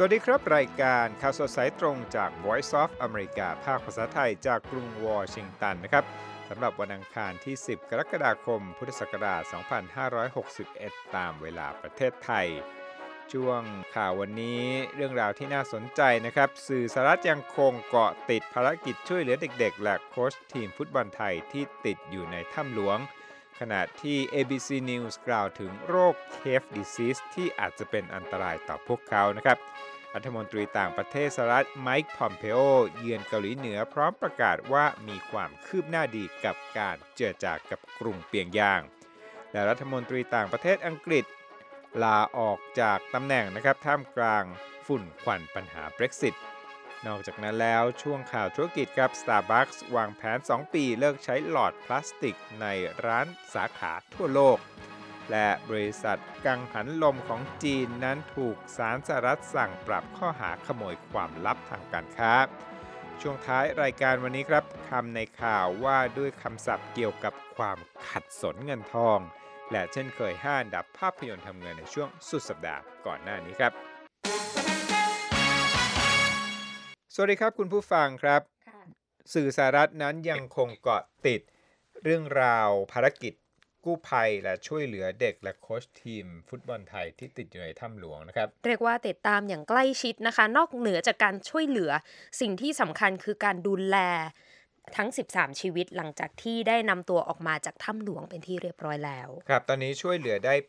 สวัสดีครับรายการข่าวสดสายตรงจาก Voice of America ภาคภาษาไทยจากกรุงวอชิงตันนะครับสำหรับวันอังคารที่ 10 กรกฎาคม พุทธศักราช 2561 ตามเวลาประเทศไทย ช่วงข่าววันนี้เรื่องราวที่น่าสนใจนะครับสื่อสหรัฐยังคงเกาะติดภารกิจช่วยเหลือเด็กๆและโค้ชทีมฟุตบอลไทยที่ติดอยู่ในถ้ำหลวงขณะที่ ABC News กล่าวถึงโรค Cave Disease ที่อาจจะเป็นอันตรายต่อพวกเขานะครับรัฐมนตรีต่างประเทศสหรัฐไมค์ พอมเพโอเยือนเกาหลีเหนือพร้อมประกาศว่ามีความคืบหน้าดีกับการเจรจากับกรุงเปียงยางและรัฐมนตรีต่างประเทศอังกฤษลาออกจากตำแหน่งนะครับท่ามกลางฝุ่นควันปัญหา Brexit นอกจากนั้นแล้วช่วงข่าวธุรกิจครับ Starbucks วางแผน 2 ปีเลิกใช้หลอดพลาสติกในร้านสาขาทั่วโลกและบริษัทกังหันลมของจีนนั้นถูกศาลสหรัฐสั่งปรับข้อหาขโมยความลับทางการค้าช่วงท้ายรายการวันนี้ครับคำในข่าวว่าด้วยคำศัพท์เกี่ยวกับความขัดสนเงินทองและเช่นเคย5 อันดับภาพยนตร์ทำเงินในช่วงสุดสัปดาห์ก่อนหน้านี้ครับสวัสดีครับคุณผู้ฟังครับสื่อสหรัฐนั้นยังคงเกาะติดเรื่องราวภารกิจกู้ภัยและช่วยเหลือเด็กและโค้ชทีมฟุตบอลไทยที่ติดอยู่ในถ้ำหลวงนะครับเรียกว่าติดตามอย่างใกล้ชิดนะคะนอกเหนือจากการช่วยเหลือสิ่งที่สำคัญคือการดูแลทั้ง13ชีวิตหลังจากที่ได้นำตัวออกมาจากถ้ำหลวงเป็นที่เรียบร้อยแล้วครับตอนนี้ช่วยเหลือได้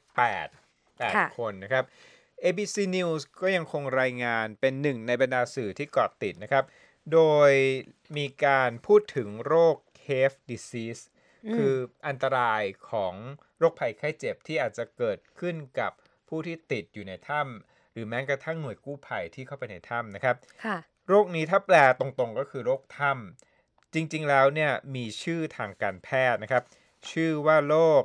8คนนะครับ ABC News ก็ยังคงรายงานเป็นหนึ่งในบรรดาสื่อที่เกาะติดนะครับโดยมีการพูดถึงโรค Cave Disease คืออันตรายของโรคภัยไข้เจ็บที่อาจจะเกิดขึ้นกับผู้ที่ติดอยู่ในถ้ำหรือแม้กระทั่งหน่วยกู้ภัยที่เข้าไปในถ้ำนะครับโรคนี้ถ้าแปลตรงๆก็คือโรคถ้ำจริงๆแล้วเนี่ยมีชื่อทางการแพทย์นะครับชื่อว่าโรค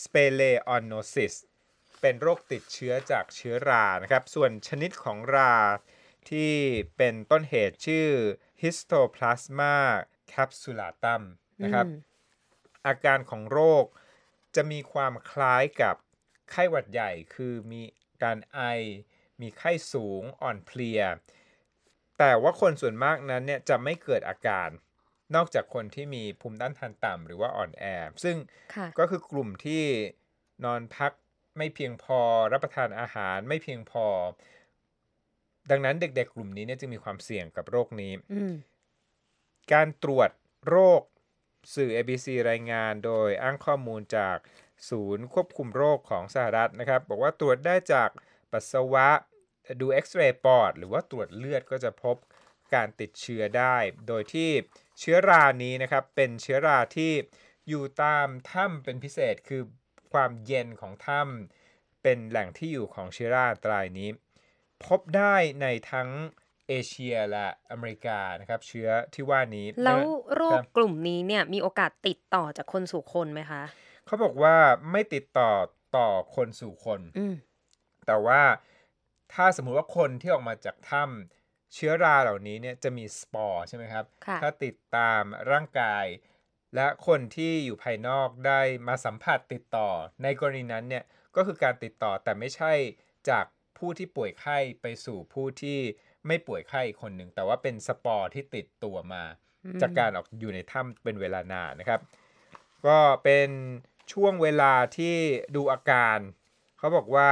Speleonosis เป็นโรคติดเชื้อจากเชื้อรานะครับส่วนชนิดของราที่เป็นต้นเหตุชื่อ Histoplasma capsulatum นะครับอาการของโรคจะมีความคล้ายกับไข้หวัดใหญ่คือมีการไอมีไข้สูงอ่อนเพลียแต่ว่าคนส่วนมากนั้นเนี่ยจะไม่เกิดอาการนอกจากคนที่มีภูมิต้านทานต่ำหรือว่าอ่อนแอซึ่งก็คือกลุ่มที่นอนพักไม่เพียงพอรับประทานอาหารไม่เพียงพอดังนั้นเด็กๆกลุ่มนี้เนี่ยจึงมีความเสี่ยงกับโรคนี้การตรวจโรคสื่อ ABC รายงานโดยอ้างข้อมูลจากศูนย์ควบคุมโรคของสหรัฐนะครับบอกว่าตรวจได้จากปัสสาวะดูเอ็กซเรย์ปอดหรือว่าตรวจเลือดก็จะพบการติดเชื้อได้โดยที่เชื้อรานี้นะครับเป็นเชื้อราที่อยู่ตามถ้ำเป็นพิเศษคือความเย็นของถ้ำเป็นแหล่งที่อยู่ของเชื้อราตรายนี้พบได้ในทั้งเอเชียและอเมริกานะครับเชื้อที่ว่านี้แล้วโรคกลุ่มนี้เนี่ยมีโอกาสติดต่อจากคนสู่คนไหมคะเขาบอกว่าไม่ติดต่อคนสู่คนแต่ว่าถ้าสมมุติว่าคนที่ออกมาจากถ้ำเชื้อราเหล่านี้เนี่ยจะมีสปอร์ใช่ไหมครับถ้าติดตามร่างกายและคนที่อยู่ภายนอกได้มาสัมผัสติดต่อในกรณีนั้นเนี่ยก็คือการติดต่อแต่ไม่ใช่จากผู้ที่ป่วยไข้ไปสู่ผู้ที่ไม่ป่วยไข้อีกคนหนึ่งแต่ว่าเป็นสปอร์ที่ติดตัวมาจากการออกอยู่ในถ้ำเป็นเวลานานนะครับก็เป็นช่วงเวลาที่ดูอาการเขาบอกว่า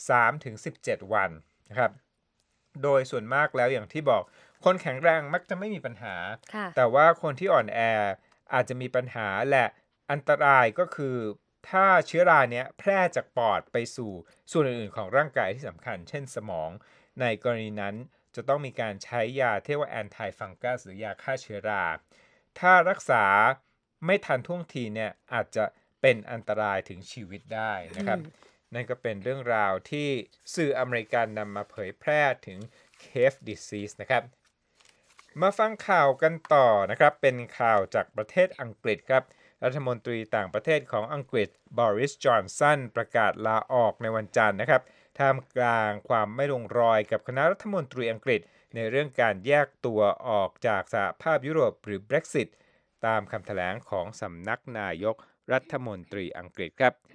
3-17 วันนะครับโดยส่วนมากแล้วอย่างที่บอกคนแข็งแรงมักจะไม่มีปัญหาแต่ว่าคนที่อ่อนแออาจจะมีปัญหาและอันตรายก็คือถ้าเชื้อราเนี้ยแพร่จากปอดไปสู่ส่วนอื่นๆของร่างกายที่สำคัญเช่นสมองในกรณีนั้นจะต้องมีการใช้ยาที่เรียกว่าแอนตี้ฟังกัสหรือยาฆ่าเชื้อราถ้ารักษาไม่ทันท่วงทีเนี่ยอาจจะเป็นอันตรายถึงชีวิตได้นะครับนั่นก็เป็นเรื่องราวที่สื่ออเมริกันนำมาเผยแพร่ถึง Cave Disease นะครับมาฟังข่าวกันต่อนะครับเป็นข่าวจากประเทศอังกฤษครับรัฐมนตรีต่างประเทศของอังกฤษบริส จอนสันประกาศลาออกในวันจันทร์นะครับท่ามกลางความไม่ลงรอยกับคณะรัฐมนตรีอังกฤษในเรื่องการแยกตัวออกจากสหภาพยุโรปหรือ Brexit ตามคำแถลงของสำนักนายกรัฐมนตรีอังกฤษครับ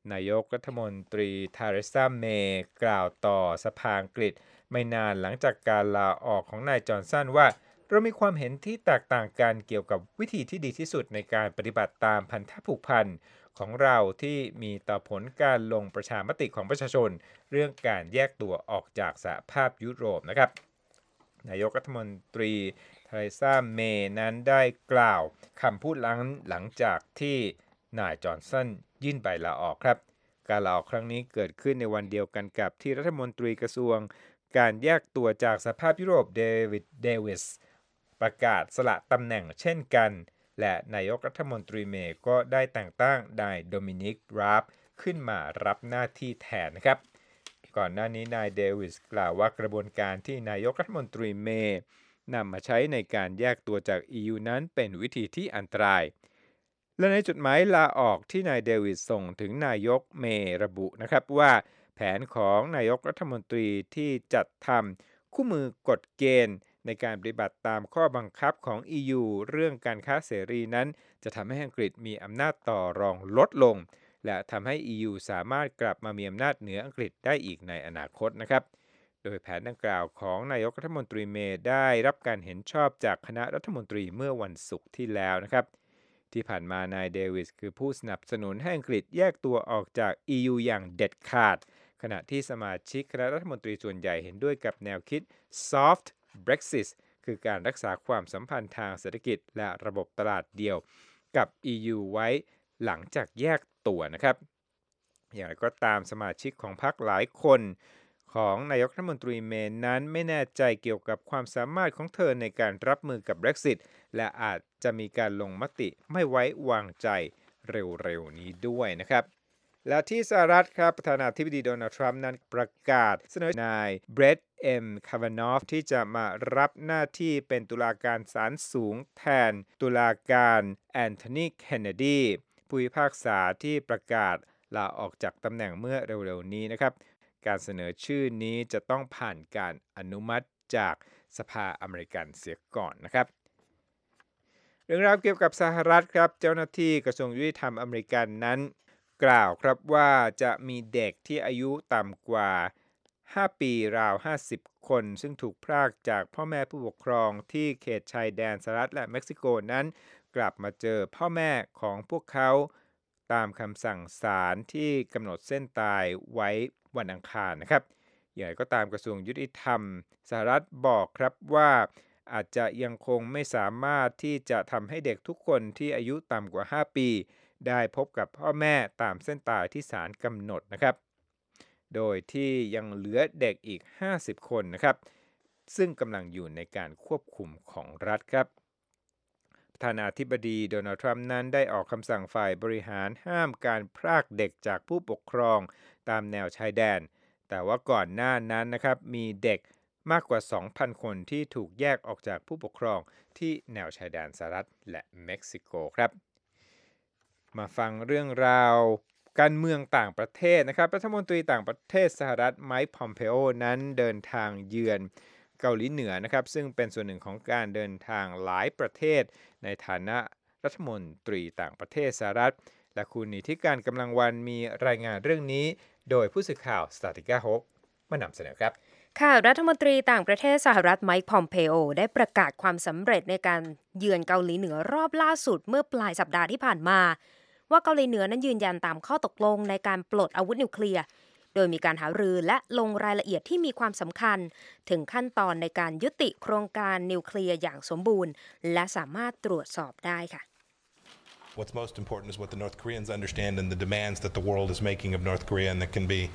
นายกรัฐมนตรีเทเรซาเมย์กล่าวต่อสภาอังกฤษไม่นานหลังจากการลาออกของนายจอห์นสันว่าเรามีความเห็นที่แตกต่างกันเกี่ยวกับวิธีที่ดีที่สุดในการปฏิบัติตามพันธผูกพันของเราที่มีต่อผลการลงประชามติของประชาชนเรื่องการแยกตัวออกจากสหภาพยุโรปนะครับนายกรัฐมนตรีเทเรซาเมย์นั้นได้กล่าวคำพูดหลังจากที่นายจอห์นสันยื่นใบลาออกครับการลาออกครั้งนี้เกิดขึ้นในวันเดียวกันกับที่รัฐมนตรีกระทรวงการแยกตัวจากสหภาพยุโรปเดวิดเดวิสประกาศสละตำแหน่งเช่นกันและนายกรัฐมนตรีเมย์ก็ได้แต่งตั้งนายโดมินิก ราฟขึ้นมารับหน้าที่แทนนะครับก่อนหน้านี้นายเดวิสกล่าวว่ากระบวนการที่นายกรัฐมนตรีเมย์นำมาใช้ในการแยกตัวจาก EU นั้นเป็นวิธีที่อันตรายและในจดหมายลาออกที่นายเดวิสส่งถึงนายกเมย์ระบุนะครับว่าแผนของนายกรัฐมนตรีที่จัดทำคู่มือกฎเกณฑ์ในการปฏิบัติตามข้อบังคับของ EU เรื่องการค้าเสรีนั้นจะทำให้อังกฤษมีอำนาจต่อรองลดลงและทำให้ EU สามารถกลับมามีอำนาจเหนืออังกฤษได้อีกในอนาคตนะครับโดยแผนดังกล่าวของนายกรัฐมนตรีเมย์ได้รับการเห็นชอบจากคณะรัฐมนตรีเมื่อวันศุกร์ที่แล้วนะครับที่ผ่านมานายเดวิสคือผู้สนับสนุนให้อังกฤษแยกตัวออกจาก EU อย่างเด็ดขาดขณะที่สมาชิกคณะรัฐมนตรีส่วนใหญ่เห็นด้วยกับแนวคิด Soft Brexit คือการรักษาความสัมพันธ์ทางเศรษฐกิจและระบบตลาดเดียวกับ EU ไว้หลังจากแยกตัวนะครับอย่างไรก็ตามสมาชิกของพรรคหลายคนของนายกรัฐมนตรีเมย์นั้นไม่แน่ใจเกี่ยวกับความสามารถของเธอในการรับมือกับ Brexit และอาจจะมีการลงมติไม่ไว้วางใจเร็วๆนี้ด้วยนะครับและที่สหรัฐครับประธานาธิบดีโดนัลด์ทรัมป์นั้นประกาศเสนอนายเบรตเอ็มคาวานอฟที่จะมารับหน้าที่เป็นตุลาการศาลสูงแทนตุลาการแอนโทนีเคนเนดีผู้พิพากษาที่ประกาศลาออกจากตำแหน่งเมื่อเร็วๆนี้นะครับการเสนอชื่อนี้จะต้องผ่านการอนุมัติจากสภาอเมริกันเสียก่อนนะครับเรื่องราวเกี่ยวกับสหรัฐครับเจ้าหน้าที่กระทรวงยุติธรรมอเมริกันนั้นกล่าวครับว่าจะมีเด็กที่อายุต่ำกว่า5 ปีราว50 คนซึ่งถูกพรากจากพ่อแม่ผู้ปกครองที่เขตชายแดนสหรัฐและเม็กซิโกนั้นกลับมาเจอพ่อแม่ของพวกเขาตามคำสั่งศาลที่กำหนดเส้นตายไว้วันอังคารนะครับอย่างไรก็ตามกระทรวงยุติธรรมสหรัฐบอกครับว่าอาจจะยังคงไม่สามารถที่จะทำให้เด็กทุกคนที่อายุต่ำกว่า5 ปีได้พบกับพ่อแม่ตามเส้นตายที่ศาลกำหนดนะครับโดยที่ยังเหลือเด็กอีก50 คนนะครับซึ่งกำลังอยู่ในการควบคุมของรัฐครับประธานาธิบดีโดนัลด์ทรัมป์นั้นได้ออกคำสั่งฝ่ายบริหารห้ามการพรากเด็กจากผู้ปกครองตามแนวชายแดนแต่ว่าก่อนหน้านั้นนะครับมีเด็กมากกว่า 2,000 คนที่ถูกแยกออกจากผู้ปกครองที่แนวชายแดนสหรัฐและเม็กซิโกครับมาฟังเรื่องราวการเมืองต่างประเทศนะครับรัฐมนตรีต่างประเทศสหรัฐไมค์ พอมเพโอนั้นเดินทางเยือนเกาหลีเหนือนะครับซึ่งเป็นส่วนหนึ่งของการเดินทางหลายประเทศในฐานะรัฐมนตรีต่างประเทศสหรัฐและคุณนิติการกำลังวันมีรายงานเรื่องนี้โดยผู้สื่อข่าวสตาติก้าโฮปมานำเสนอครับค่ะรัฐมนตรีต่างประเทศสหรัฐไมค์ พอมเพโอได้ประกาศความสำเร็จในการเยือนเกาหลีเหนือรอบล่าสุดเมื่อปลายสัปดาห์ที่ผ่านมาว่าเกาหลีเหนือนั้นยืนยันตามข้อตกลงในการปลดอาวุธนิวเคลียร์โดยมีการหารือและลงรายละเอียดที่มีความสำคัญถึงขั้นตอนในการยุติโครงการนิวเคลียร์อย่างสมบูรณ์และสามารถตรวจสอบได้ค่ะ What's most important is what the North Koreans understand and the demands that the world is making of North Korea, and that can be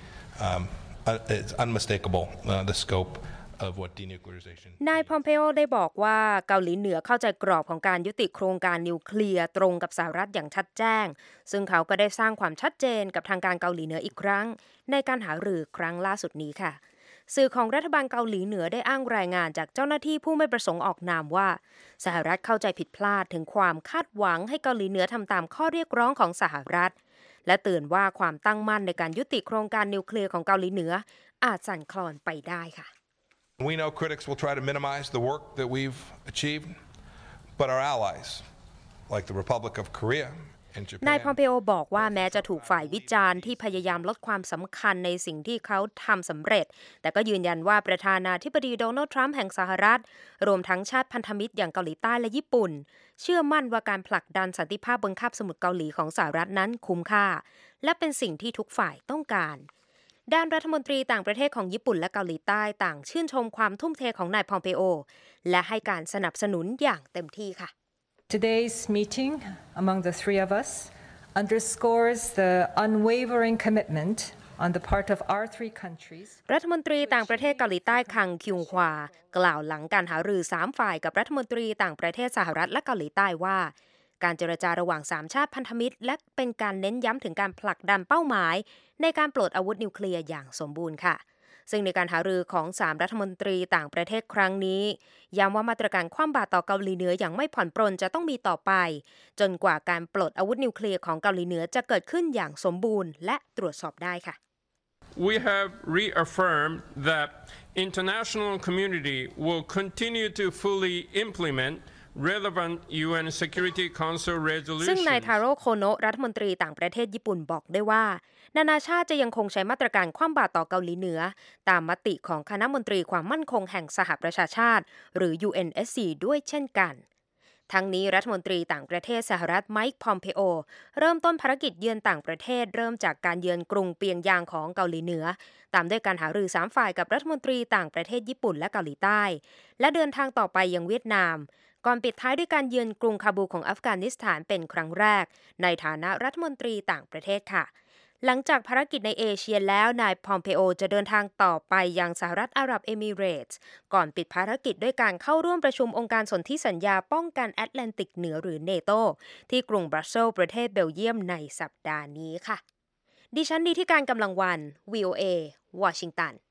it's unmistakable the scope of what denuclearization. นาย พอมเพโอได้บอกว่าเกาหลีเหนือเข้าใจกรอบของการยุติโครงการนิวเคลียร์ตรงกับสหรัฐอย่างชัดแจ้งซึ่งเขาก็ได้สร้างความชัดเจนกับทางการเกาหลีเหนืออีกครั้งในการหารือครั้งล่าสุดนี้ค่ะสื่อของรัฐบาลเกาหลีเหนือได้อ้างรายงานจากเจ้าหน้าที่ผู้ไม่ประสงค์ออกนามว่าสหรัฐเข้าใจผิดพลาดถึงความคาดหวังให้เกาหลีเหนือทำตามข้อเรียกร้องของสหรัฐและเตือนว่าความตั้งมั่นในการยุติโครงการนิวเคลียร์ของเกาหลีเหนืออาจสั่นคลอนไปได้ค่ะ We know critics will try to minimize the work that we've achieved, but our allies, like the Republic of Korea, and นาย Japan. พอมเปโอบอกว่าแม้จะถูกฝ่ายวิจารณ์ที่พยายามลดความสำคัญในสิ่งที่เขาทำสำเร็จแต่ก็ยืนยันว่าประธานาธิบดีโดนัลด์ทรัมป์แห่งสหรัฐรวมทั้งชาติพันธมิตรอย่างเกาหลีใต้และญี่ปุ่นเชื่อมั่นว่าการผลักดันสันติภาพบนคาบสมุทรเกาหลีของสหรัฐนั้นคุ้มค่าและเป็นสิ่งที่ทุกฝ่ายต้องการด้านรัฐมนตรีต่างประเทศของญี่ปุ่นและเกาหลีใต้ต่างชื่นชมความทุ่มเทของนายพอมเปโอและให้การสนับสนุนอย่างเต็มที่ค่ะ Today's meeting among the three of us underscores the unwavering commitment on the part of our three countries รัฐมนตรีต่างประเทศเกาหลีใต้คังคิวฮวากล่าวหลังการหารือ3ฝ่ายกับรัฐมนตรีต่างประเทศสหรัฐและเกาหลีใต้ว่าการเจรจาระหว่าง3ชาติพันธมิตรและเป็นการเน้นย้ำถึงการผลักดันเป้าหมายในการปลดอาวุธนิวเคลียร์อย่างสมบูรณ์ค่ะซึ่งในการหารือของ3รัฐมนตรีต่างประเทศครั้งนี้ย้ำว่ามาตรการคว่ำบาตรต่อเกาหลีเหนืออย่างไม่ผ่อนปรนจะต้องมีต่อไปจนกว่าการปลดอาวุธนิวเคลียร์ของเกาหลีเหนือจะเกิดขึ้นอย่างสมบูรณ์และตรวจสอบได้ค่ะ We have reaffirmed that international community will continue to fully implement relevant UN Security Council resolutions ซึ่งนายทาโร่โคโนะรัฐมนตรีต่างประเทศญี่ปุ่นบอกได้ว่านานาชาติจะยังคงใช้มาตรการคว่ำบาตรต่อเกาหลีเหนือตามมติของคณะมนตรีความมั่นคงแห่งสหประชาชาติหรือ UNSC ด้วยเช่นกันทั้งนี้รัฐมนตรีต่างประเทศสหรัฐไมค์พอมเพโอเริ่มต้นภารกิจเยือนต่างประเทศเริ่มจากการเยือนกรุงเปียงยางของเกาหลีเหนือตามด้วยการหารือ3ฝ่ายกับรัฐมนตรีต่างประเทศญี่ปุ่นและเกาหลีใต้และเดินทางต่อไปยังเวียดนามก่อนปิดท้ายด้วยการเยือนกรุงคาบูของอัฟกานิสถานเป็นครั้งแรกในฐานะรัฐมนตรีต่างประเทศค่ะหลังจากภารกิจในเอเชียแล้วนายพอมเพโอจะเดินทางต่อไปยังสหรัฐอาหรับเอมิเรตส์ก่อนปิดภารกิจด้วยการเข้าร่วมประชุมองค์การสนธิสัญญาป้องกันแอตแลนติกเหนือหรือเนโตที่กรุงบรัสเซลส์ประเทศเบลเยียมในสัปดาห์นี้ค่ะดิฉันดีที่การกำลังวัน VOA วอชิงตัน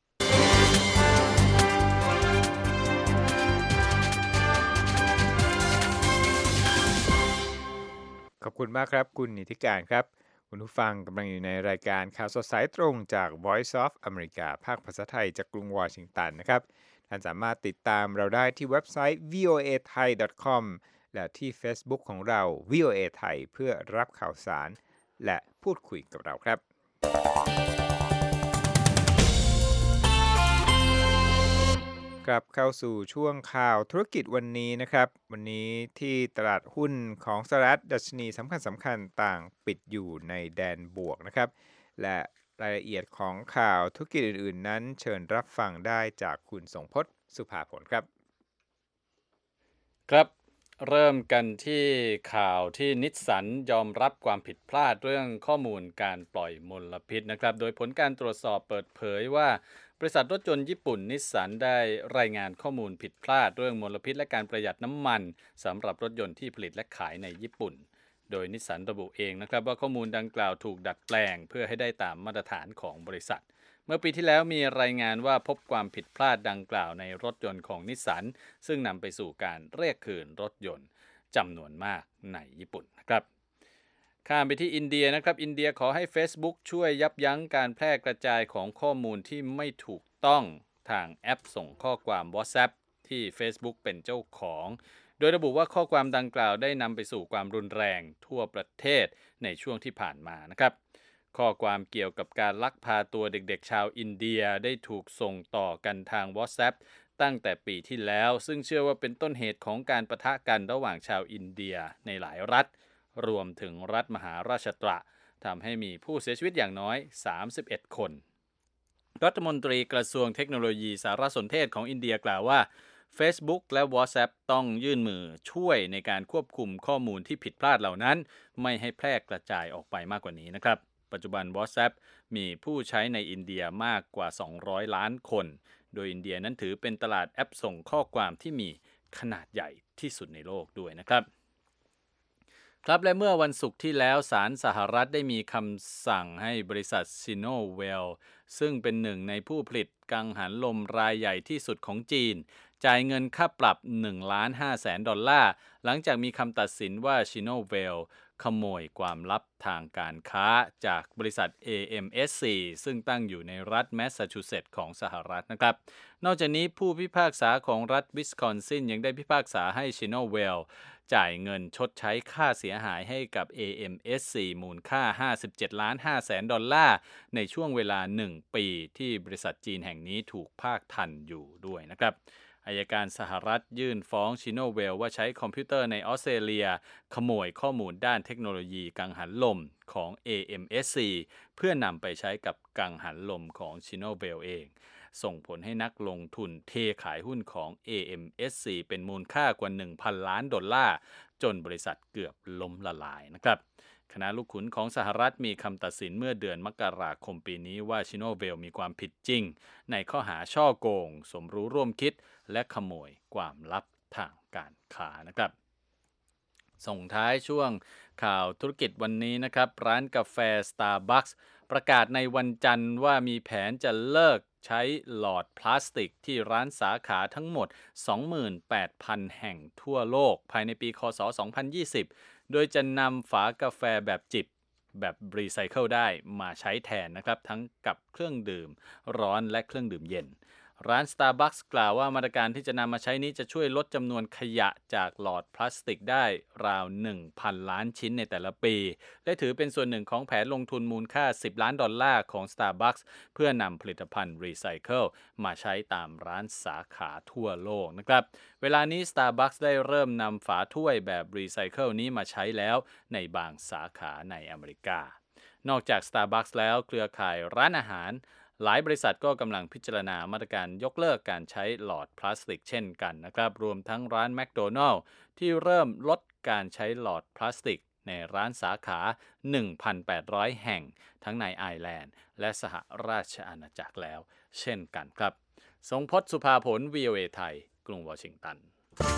ขอบคุณมากครับคุณนิติการครับคุณผู้ฟังกำลังอยู่ในรายการข่าวสดสายตรงจาก Voice of America ภาคภาษาไทยจากกรุงวอชิงตันนะครับท่านสามารถติดตามเราได้ที่เว็บไซต์ voathai.com และที่ Facebook ของเรา VOA Thai เพื่อรับข่าวสารและพูดคุยกับเราครับกลับเข้าสู่ช่วงข่าวธุรกิจวันนี้นะครับวันนี้ที่ตลาดหุ้นของสหรัฐดัชนีสำคัญต่างปิดอยู่ในแดนบวกนะครับและรายละเอียดของข่าวธุรกิจอื่นๆนั้นเชิญรับฟังได้จากคุณสงพจน์สุภาผลครับครับเริ่มกันที่ข่าวที่นิสสันยอมรับความผิดพลาดเรื่องข้อมูลการปล่อยมลพิษนะครับโดยผลการตรวจสอบเปิดเผยว่าบริษัทรถยนต์ญี่ปุ่นนิสสันได้รายงานข้อมูลผิดพลาดเรื่องมลพิษและการประหยัดน้ำมันสำหรับรถยนต์ที่ผลิตและขายในญี่ปุ่นโดยนิสสันระบุเองนะครับว่าข้อมูลดังกล่าวถูกดัดแปลงเพื่อให้ได้ตามมาตรฐานของบริษัทเมื่อปีที่แล้วมีรายงานว่าพบความผิดพลาดดังกล่าวในรถยนต์ของนิสสันซึ่งนำไปสู่การเรียกคืนรถยนต์จำนวนมากในญี่ปุ่นนะครับข้ามไปที่อินเดียนะครับอินเดียขอให้ Facebook ช่วยยับยั้งการแพร่กระจายของข้อมูลที่ไม่ถูกต้องทางแอปส่งข้อความ WhatsApp ที่ Facebook เป็นเจ้าของโดยระบุว่าข้อความดังกล่าวได้นำไปสู่ความรุนแรงทั่วประเทศในช่วงที่ผ่านมานะครับข้อความเกี่ยวกับการลักพาตัวเด็กๆชาวอินเดียได้ถูกส่งต่อกันทาง WhatsApp ตั้งแต่ปีที่แล้วซึ่งเชื่อว่าเป็นต้นเหตุของการปะทะกันระหว่างชาวอินเดียในหลายรัฐรวมถึงรัฐมหาราชตระทำให้มีผู้เสียชีวิตอย่างน้อย31คนรัฐมนตรีกระทรวงเทคโนโลยีสารสนเทศของอินเดียกล่าวว่า Facebook และ WhatsApp ต้องยื่นมือช่วยในการควบคุมข้อมูลที่ผิดพลาดเหล่านั้นไม่ให้แพร่กระจายออกไปมากกว่านี้นะครับปัจจุบัน WhatsApp มีผู้ใช้ในอินเดียมากกว่า200ล้านคนโดยอินเดียนั้นถือเป็นตลาดแอปส่งข้อความที่มีขนาดใหญ่ที่สุดในโลกด้วยนะครับครับและเมื่อวันศุกร์ที่แล้วศาลสหรัฐได้มีคำสั่งให้บริษัท Sinovel ซึ่งเป็นหนึ่งในผู้ผลิตกังหันลมรายใหญ่ที่สุดของจีนจ่ายเงินค่าปรับ $1,500,000 หลังจากมีคำตัดสินว่า Sinovel ขโมยความลับทางการค้าจากบริษัท AMSC ซึ่งตั้งอยู่ในรัฐแมสซาชูเซตส์ของสหรัฐนะครับนอกจากนี้ผู้พิพากษาของรัฐวิสคอนซินยังได้พิพากษาให้ Sinovel จ่ายเงินชดใช้ค่าเสียหายให้กับ AMSC มูลค่า $57.5 ในช่วงเวลา 1 ปีที่บริษัทจีนแห่งนี้ถูกภาคทันอยู่ด้วยนะครับอัยการสหรัฐยื่นฟ้อง Sinovel ว่าใช้คอมพิวเตอร์ในออสเตรเลียขโมยข้อมูลด้านเทคโนโลยีกังหันลมของ AMSC เพื่อนำไปใช้กับกังหันลมของ Sinovel เองส่งผลให้นักลงทุนเทขายหุ้นของ AMSC เป็นมูลค่ากว่า $1,000 ล้านจนบริษัทเกือบล้มละลายนะครับคณะลูกขุนของสหรัฐมีคำตัดสินเมื่อเดือนมกราคมปีนี้ว่า Sinovel มีความผิดจริงในข้อหาฉ้อโกงสมรู้ร่วมคิดและขโมยความลับทางการค้านะครับส่งท้ายช่วงข่าวธุรกิจวันนี้นะครับร้านกาแฟ Starbucks ประกาศในวันจันทร์ว่ามีแผนจะเลิกใช้หลอดพลาสติกที่ร้านสาขาทั้งหมด 28,000 แห่งทั่วโลกภายในปีคศ 2020 โดยจะนำฝากาแฟแบบจิบแบบรีไซเคิลได้มาใช้แทนนะครับทั้งกับเครื่องดื่มร้อนและเครื่องดื่มเย็นร้าน Starbucks กล่าวว่ามาตรการที่จะนำมาใช้นี้จะช่วยลดจำนวนขยะจากหลอดพลาสติกได้ราว 1,000 ล้านชิ้นในแต่ละปีและถือเป็นส่วนหนึ่งของแผนลงทุนมูลค่า$10 ล้านของ Starbucks เพื่อนำผลิตภัณฑ์รีไซเคิลมาใช้ตามร้านสาขาทั่วโลกนะครับเวลานี้ Starbucks ได้เริ่มนำฝาถ้วยแบบรีไซเคิลนี้มาใช้แล้วในบางสาขาในอเมริกานอกจาก Starbucks แล้วเครือข่ายร้านอาหารหลายบริษัทก็กำลังพิจารณามาตรการยกเลิกการใช้หลอดพลาสติกเช่นกันนะครับรวมทั้งร้านแมคโดนัลด์ที่เริ่มลดการใช้หลอดพลาสติกในร้านสาขา 1,800 แห่งทั้งในไอร์แลนด์และสหราชอาณาจักรแล้วเช่นกันครับทรงพจน์สุภาผล VOA ไทยกรุงวอชิงตัน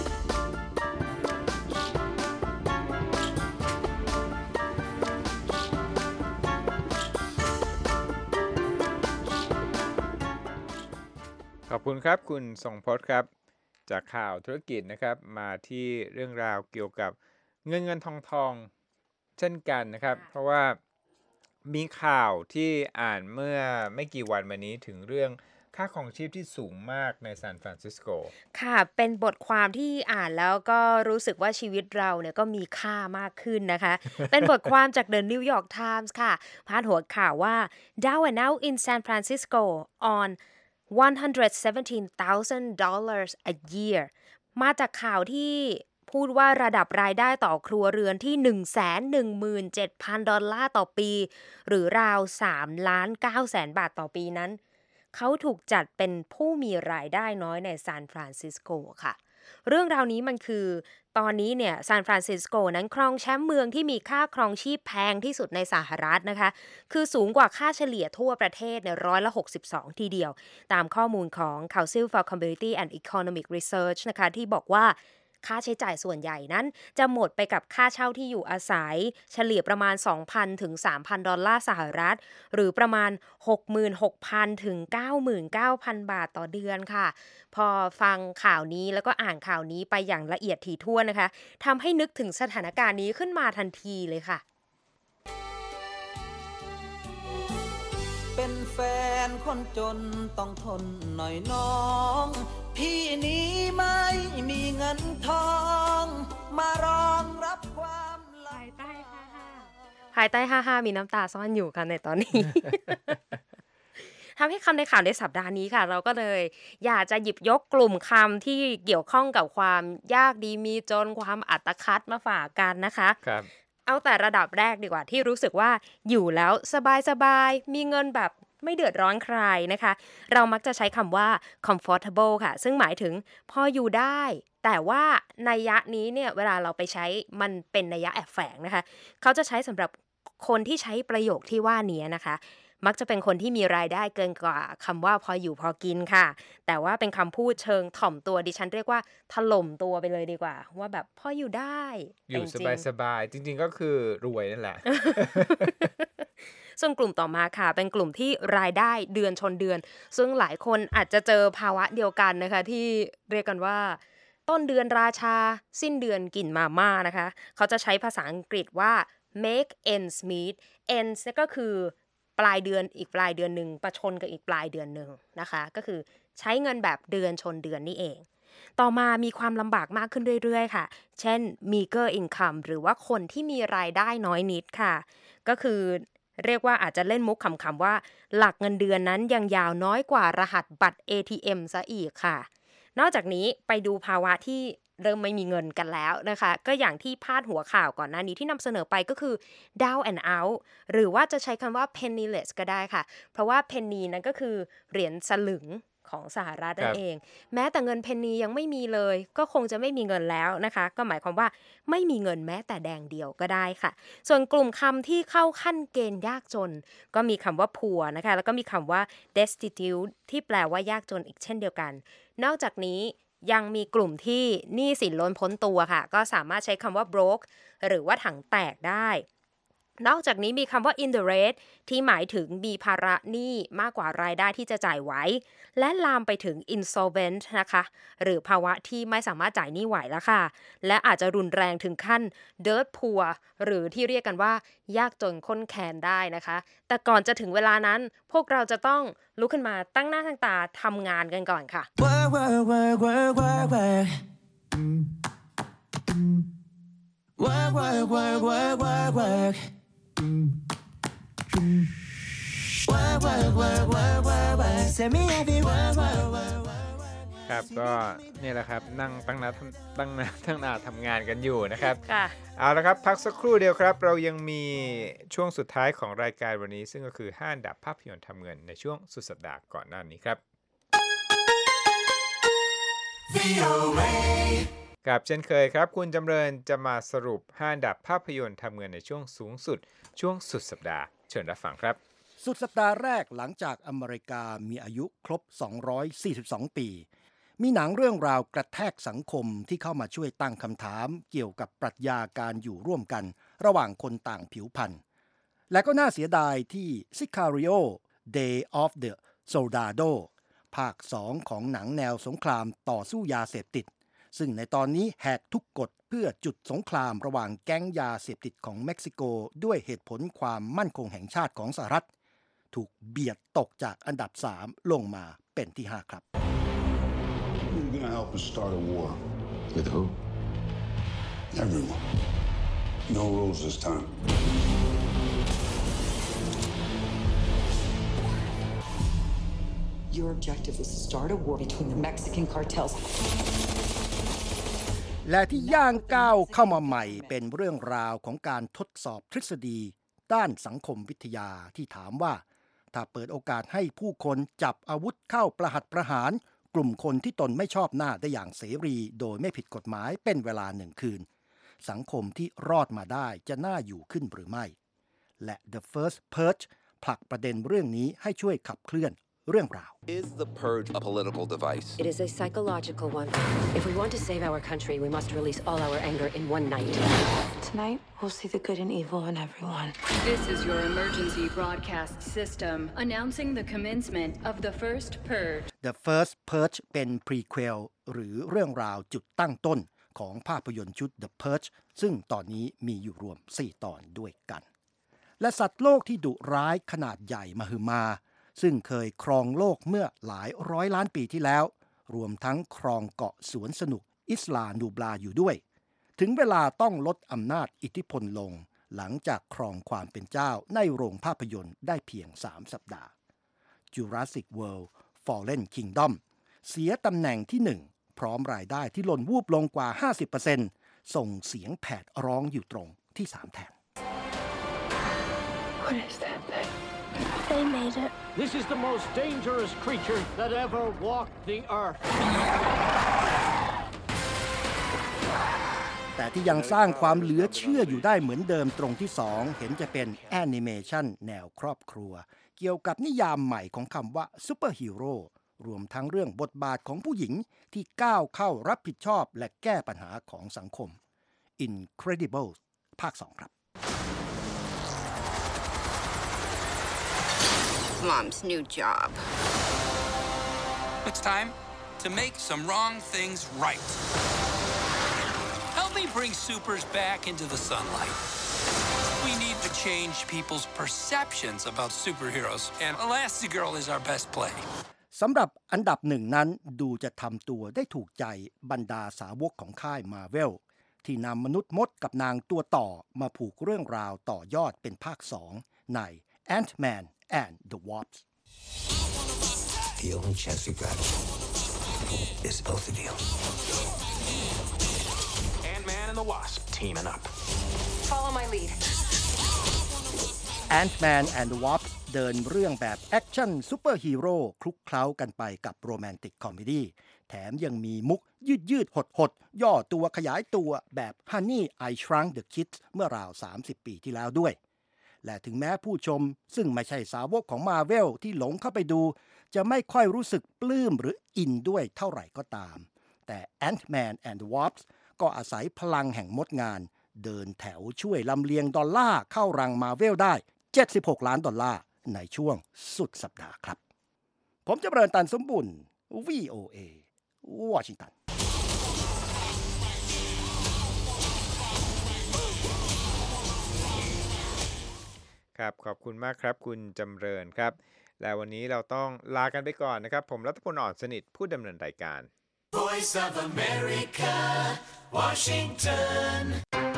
ขอบคุณครับคุณทรงพจน์ครับจากข่าวธุรกิจนะครับมาที่เรื่องราวเกี่ยวกับเงินทองเช่นกันนะครับเพราะว่ามีข่าวที่อ่านเมื่อไม่กี่วันมานี้ถึงเรื่องค่าครองชีพที่สูงมากในซานฟรานซิสโกค่ะเป็นบทความที่อ่านแล้วก็รู้สึกว่าชีวิตเราเนี่ยก็มีค่ามากขึ้นนะคะ เป็นบทความจาก The New York Times ค่ะพาดหัวข่าวว่า Down and Out in San Francisco on $117,000 a year มาจากข่าวที่พูดว่าระดับรายได้ต่อครัวเรือนที่ $117,000 ต่อปีหรือราว 3,900,000 บาทต่อปีนั้นเขาถูกจัดเป็นผู้มีรายได้น้อยในซานฟรานซิสโกค่ะเรื่องราวนี้มันคือตอนนี้เนี่ยซานฟรานซิสโกนั้นครองแชมป์เมืองที่มีค่าครองชีพแพงที่สุดในสหรัฐนะคะคือสูงกว่าค่าเฉลี่ยทั่วประเทศเนี่ย62%ทีเดียวตามข้อมูลของ Council for Community and Economic Research นะคะที่บอกว่าค่าใช้จ่ายส่วนใหญ่นั้นจะหมดไปกับค่าเช่าที่อยู่อาศัยเฉลี่ยประมาณ 2,000 ถึง 3,000 ดอลลาร์สหรัฐหรือประมาณ 66,000 ถึง 99,000 บาทต่อเดือนค่ะพอฟังข่าวนี้แล้วก็อ่านข่าวนี้ไปอย่างละเอียดถี่ถ้วนนะคะทำให้นึกถึงสถานการณ์นี้ขึ้นมาทันทีเลยค่ะเป็นแฟนคนจนต้องทนหน่อยน้องพี่นี้ไม่มีเงินทองมารองรับความลำบากภายใต้55มีน้ำตาซ่อนอยู่กันในตอนนี้ ทำให้คำในข่าวในสัปดาห์นี้ค่ะเราก็เลยอยากจะหยิบยกกลุ่มคำที่เกี่ยวข้องกับความยากดีมีจนความอัตคัดมาฝากกันนะคะครับเอาแต่ระดับแรกดีกว่าที่รู้สึกว่าอยู่แล้วสบายๆมีเงินแบบไม่เดือดร้อนใครนะคะเรามักจะใช้คำว่า comfortable ค่ะซึ่งหมายถึงพออยู่ได้แต่ว่านัยยะนี้เนี่ยเวลาเราไปใช้มันเป็นนัยยะแอบแฝงนะคะเขาจะใช้สำหรับคนที่ใช้ประโยคที่ว่านี้นะคะมักจะเป็นคนที่มีรายได้เกินกว่าคำว่าพออยู่พอกินค่ะแต่ว่าเป็นคำพูดเชิงถ่อมตัวดิฉันเรียกว่าถล่มตัวไปเลยดีกว่าว่าแบบพออยู่ได้อยู่สบายๆจริงๆก็คือรวยนั่นแหละส่วนกลุ่มต่อมาค่ะเป็นกลุ่มที่รายได้เดือนชนเดือนซึ่งหลายคนอาจจะเจอภาวะเดียวกันนะคะที่เรียกกันว่าต้นเดือนราชาสิ้นเดือนกินมาม่านะคะเขาจะใช้ภาษาอังกฤษว่า make ends meet ends ก็คือปลายเดือนอีกปลายเดือนนึงประชนกับอีกปลายเดือนนึงนะคะก็คือใช้เงินแบบเดือนชนเดือนนี่เองต่อมามีความลำบากมากขึ้นเรื่อยๆค่ะเช่น meager income หรือว่าคนที่มีรายได้น้อยนิดค่ะก็คือเรียกว่าอาจจะเล่นมุกขำๆว่าหลักเงินเดือนนั้นยังยาวน้อยกว่ารหัสบัตร ATM ซะอีกค่ะนอกจากนี้ไปดูภาวะที่เริ่มไม่มีเงินกันแล้วนะคะก็อย่างที่พาดหัวข่าวก่อนหน้านี้ที่นำเสนอไปก็คือ down and out หรือว่าจะใช้คำว่า penniless ก็ได้ค่ะเพราะว่า penny นั้นก็คือเหรียญสลึงของสหรัฐนั่นเองแม้แต่เงินเพนนียังไม่มีเลยก็คงจะไม่มีเงินแล้วนะคะก็หมายความว่าไม่มีเงินแม้แต่แดงเดียวก็ได้ค่ะส่วนกลุ่มคำที่เข้าขั้นเกณฑ์ยากจนก็มีคำว่า poor นะคะแล้วก็มีคำว่า destitute ที่แปลว่ายากจนอีกเช่นเดียวกันนอกจากนี้ยังมีกลุ่มที่หนี้สินล้นพ้นตัวค่ะก็สามารถใช้คำว่า broke หรือว่าถังแตกได้นอกจากนี้มีคำว่า in the red ที่หมายถึงมีภาระหนี้มากกว่ารายได้ที่จะจ่ายไหวและลามไปถึง insolvent นะคะหรือภาวะที่ไม่สามารถจ่ายหนี้ไหวแล้วค่ะและอาจจะรุนแรงถึงขั้น dirt poor หรือที่เรียกกันว่ายากจนข้นแค้นได้นะคะแต่ก่อนจะถึงเวลานั้นพวกเราจะต้องลุกขึ้นมาตั้งหน้าตั้งตาทำงานกันก่อนค่ะครับก็นี่แหละครับนั่งตั้งหน้าทำงานกันอยู่นะครับเอาละครับพักสักครู่เดียวครับเรายังมีช่วงสุดท้ายของรายการวันนี้ซึ่งก็คือ5 อันดับภาพยนตร์ทำเงินในช่วงสุดสัปดาห์ก่อนหน้านี้ครับกับเช่นเคยครับคุณจำเริญจะมาสรุป5 อันดับภาพยนตร์ทำเงินในช่วงสูงสุดช่วงสุดสัปดาห์เชิญรับฟังครับสุดสัปดาห์แรกหลังจากอเมริกามีอายุครบ242ปีมีหนังเรื่องราวกระแทกสังคมที่เข้ามาช่วยตั้งคำถามเกี่ยวกับปรัชญาการอยู่ร่วมกันระหว่างคนต่างผิวพรรณและก็น่าเสียดายที่ Sicario Day of the Soldado ภาค 2 ของหนังแนวสงครามต่อสู้ยาเสพติดซึ่งในตอนนี้แหกทุกกฎเพื่อจุดสงครามระหว่างแก๊งยาเสพติดของเม็กซิโกด้วยเหตุผลความมั่นคงแห่งชาติของสหรัฐถูกเบียดตกจากอันดับ3ลงมาเป็นที่5ครับ You're gonna help us start a war. With who? Everyone. No rules this time. Your objective was to start a war between the Mexican cartels. และที่ย่างก้าวเข้ามาใหม่เป็นเรื่องราวของการทดสอบทฤษฎีด้านสังคมวิทยาที่ถามว่าถ้าเปิดโอกาสให้ผู้คนจับอาวุธเข้าประหัตประหารกลุ่มคนที่ตนไม่ชอบหน้าได้อย่างเสรีโดยไม่ผิดกฎหมายเป็นเวลา1 คืนสังคมที่รอดมาได้จะน่าอยู่ขึ้นหรือไม่และ The First Purge ผลักประเด็นเรื่องนี้ให้ช่วยขับเคลื่อนเรื่องราว Is the purge a political device? It is a psychological one. If we want to save our country, we must release all our anger in one night. Tonight, we'll see the good and evil in everyone. This is your emergency broadcast system announcing the commencement of the first purge. The First Purge เป็น prequel หรือเรื่องราวจุดตั้งต้นของภาพยนตร์ชุด The Purge ซึ่งตอนนี้มีอยู่รวม4 ตอนด้วยกันและสัตว์โลกที่ดุร้ายขนาดใหญ่มหึมาซึ่งเคยครองโลกเมื่อหลายร้อยล้านปีที่แล้วรวมทั้งครองเกาะสวนสนุกอิสลานูบลาอยู่ด้วยถึงเวลาต้องลดอำนาจอิทธิพลลงหลังจากครองความเป็นเจ้าในโรงภาพยนตร์ได้เพียง3 สัปดาห์ Jurassic World Fallen Kingdom เสียตำแหน่งที่1พร้อมรายได้ที่หล่นวูบลงกว่า 50% ส่งเสียงแผดร้องอยู่ตรงที่3แทน What is that thing?They made it. This is the most dangerous creature that ever walked the earth. แต่ที่ยังสร้างความเหลือเชื่ออยู่ได้เหมือนเดิมตรงที่2เห็นจะเป็นแอนิเมชันแนวครอบครัวเกี่ยวกับนิยามใหม่ของคำว่าซูเปอร์ฮีโร่รวมทั้งเรื่องบทบาทของผู้หญิงที่ก้าวเข้ารับผิดชอบและแก้ปัญหาของสังคม Incredibles ภาค 2 ครับ Mom's new job. It's time to make some wrong things right. Help me bring supers back into the sunlight. We need to change people's perceptions about superheroes, and Elastigirl is our best play. สำหรับอันดับหนึ่งนั้นดูจะทำตัวได้ถูกใจบรรดาสาวกของค่าย Marvel ที่นำมนุษย์มดกับนางตัวต่อมาผูกเรื่องราวต่อยอดเป็นภาค 2 ใน Ant-Man and the Wasp. The only chance we got is both of you. Ant-Man and the Wasp teaming up. Follow my lead. Ant-Man and the Wasp เดินเรื่องแบบแอคชั่นซูเปอร์ฮีโร่คลุกเคล้ากันไปกับโรแมนติกคอมเมดี้แถมยังมีมุกยืดหดย่อตัวขยายตัวแบบ Honey I Shrunk the Kids เมื่อราว 30 ปีที่แล้วด้วยและถึงแม้ผู้ชมซึ่งไม่ใช่สาวกของ Marvel ที่หลงเข้าไปดูจะไม่ค่อยรู้สึกปลื้มหรืออินด้วยเท่าไหร่ก็ตามแต่ Ant-Man and the Wasp ก็อาศัยพลังแห่งมดงานเดินแถวช่วยลำเลียงดอลลาร์เข้ารัง Marvel ได้$76 ล้านในช่วงสุดสัปดาห์ครับผมจะเริญตันสมบุญ VOA วอชิงตันครับขอบคุณมากครับคุณจำเริญครับและวันนี้เราต้องลากันไปก่อนนะครับผมรัตพล อ่อนสนิทผู้ดำเนินรายการ Voice of America Washington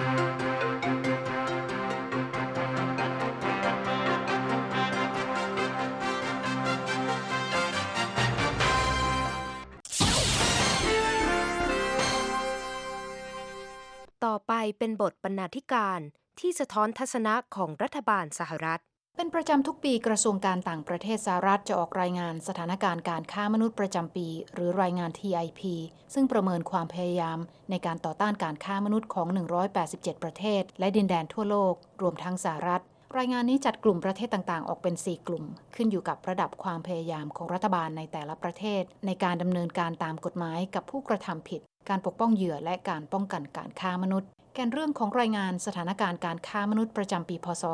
ต่อไปเป็นบทบรรณาธิการที่สะท้อนทัศนะของรัฐบาลสหรัฐเป็นประจำทุกปีกระทรวงการต่างประเทศสหรัฐจะออกรายงานสถานการณ์การค้ามนุษย์ประจำปีหรือรายงาน TIP ซึ่งประเมินความพยายามในการต่อต้านการค้ามนุษย์ของ187ประเทศและดินแดนทั่วโลกรวมทั้งสหรัฐรายงานนี้จัดกลุ่มประเทศต่างๆออกเป็น4กลุ่มขึ้นอยู่กับระดับความพยายามของรัฐบาลในแต่ละประเทศในการดำเนินการตามกฎหมายกับผู้กระทำผิดการปกป้องเหยื่อและการป้องกันการค้ามนุษย์แกนเรื่องของรายงานสถานการณ์การค้ามนุษย์ประจำปีพ.ศ.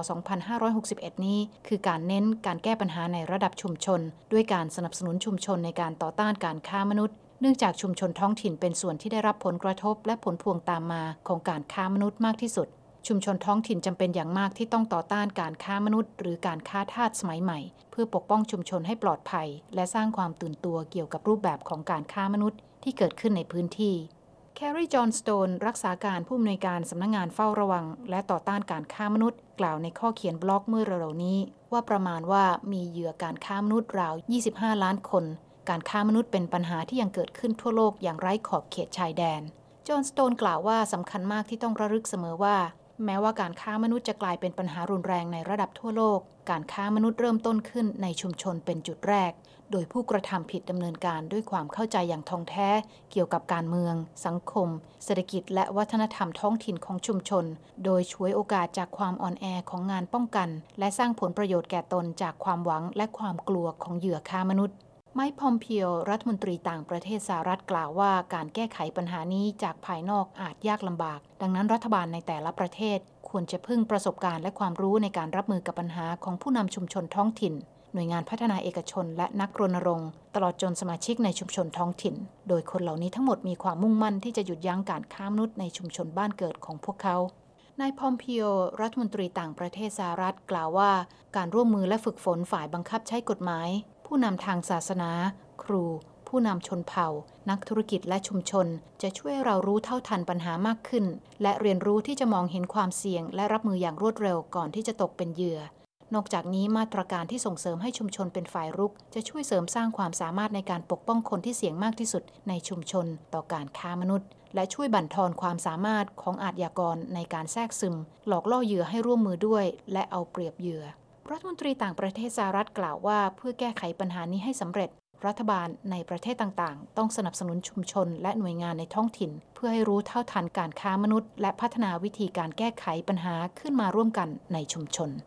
2561 นี้คือการเน้นการแก้ปัญหาในระดับชุมชนด้วยการสนับสนุนชุมชนในการต่อต้านการค้ามนุษย์เนื่องจากชุมชนท้องถิ่นเป็นส่วนที่ได้รับผลกระทบและผลพวงตามมาของการค้ามนุษย์มากที่สุดชุมชนท้องถิ่นจำเป็นอย่างมากที่ต้องต่อต้านการค้ามนุษย์หรือการค้าทาสสมัยใหม่เพื่อปกป้องชุมชนให้ปลอดภัยและสร้างความตื่นตัวเกี่ยวกับรูปแบบของการค้ามนุษย์ที่เกิดขึ้นในพื้นที่แคร์รีจอห์นสโตนรักษาการผู้อำนวยการสำนักงานเฝ้าระวังและต่อต้านการค้ามนุษย์กล่าวในข้อเขียนบล็อกเมื่อเร็วๆนี้ว่าประมาณว่ามีเหยื่อการค้ามนุษย์ราว25ล้านคนการค้ามนุษย์เป็นปัญหาที่ยังเกิดขึ้นทั่วโลกอย่างไร้ขอบเขตชายแดนจอห์นสโตนกล่าวว่าสำคัญมากที่ต้องระลึกเสมอว่าแม้ว่าการค้ามนุษย์จะกลายเป็นปัญหารุนแรงในระดับทั่วโลกการค้ามนุษย์เริ่มต้นขึ้นในชุมชนเป็นจุดแรกโดยผู้กระทำผิดดำเนินการด้วยความเข้าใจอย่างท่องแท้เกี่ยวกับการเมืองสังคมเศรษฐกิจและวัฒนธรรมท้องถิ่นของชุมชนโดยฉวยโอกาสจากความอ่อนแอของงานป้องกันและสร้างผลประโยชน์แก่ตนจากความหวังและความกลัวของเหยื่อค้ามนุษย์ไมค์ พอมเปีโอรัฐมนตรีต่างประเทศสหรัฐกล่าวว่าการแก้ไขปัญหานี้จากภายนอกอาจยากลำบากดังนั้นรัฐบาลในแต่ละประเทศควรจะพึ่งประสบการณ์และความรู้ในการรับมือกับปัญหาของผู้นำชุมชนท้องถิ่นหน่วยงานพัฒนาเอกชนและนักรณรงค์ตลอดจนสมาชิกในชุมชนท้องถิ่นโดยคนเหล่านี้ทั้งหมดมีความมุ่งมั่นที่จะหยุดยั้งการค้ามนุษย์ในชุมชนบ้านเกิดของพวกเขานาย พอมเปีโอรัฐมนตรีต่างประเทศสหรัฐกล่าวว่าการร่วมมือและฝึกฝนฝ่ายบังคับใช้กฎหมายผู้นำทางศาสนาครูผู้นำชนเผ่านักธุรกิจและชุมชนจะช่วยเรารู้เท่าทันปัญหามากขึ้นและเรียนรู้ที่จะมองเห็นความเสี่ยงและรับมืออย่างรวดเร็วก่อนที่จะตกเป็นเหยื่อนอกจากนี้มาตรการที่ส่งเสริมให้ชุมชนเป็นฝ่ายรุกจะช่วยเสริมสร้างความสามารถในการปกป้องคนที่เสี่ยงมากที่สุดในชุมชนต่อการค้ามนุษย์และช่วยบั่นทอนความสามารถของอาชญากรในการแทรกซึมหลอกล่อเหยื่อให้ร่วมมือด้วยและเอาเปรียบเหยื่อรัฐมนตรีต่างประเทศสหรัฐกล่าวว่าเพื่อแก้ไขปัญหานี้ให้สำเร็จรัฐบาลในประเทศต่างๆต้องสนับสนุนชุมชนและหน่วยงานในท้องถิ่นเพื่อให้รู้เท่าทันการค้ามนุษย์และพัฒนาวิธีการแก้ไขปัญหาขึ้นมาร่วมกันในชุมชน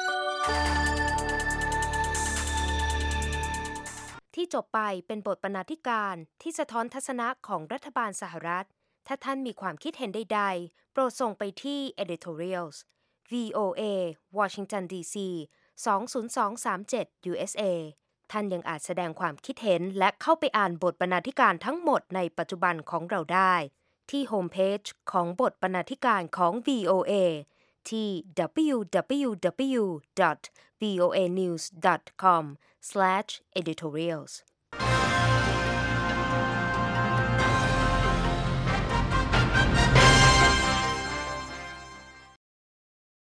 ที่จบไปเป็นบทบรรณาธิการที่สะท้อนทัศนะของรัฐบาลสหรัฐถ้าท่านมีความคิดเห็นใดๆโปรดส่งไปที่ editorials VOA Washington DC 20237 USA ท่านยังอาจแสดงความคิดเห็นและเข้าไปอ่านบทบรรณาธิการทั้งหมดในปัจจุบันของเราได้ที่โฮมเพจของบทบรรณาธิการของ VOA ที่ www.voanews.com/editorials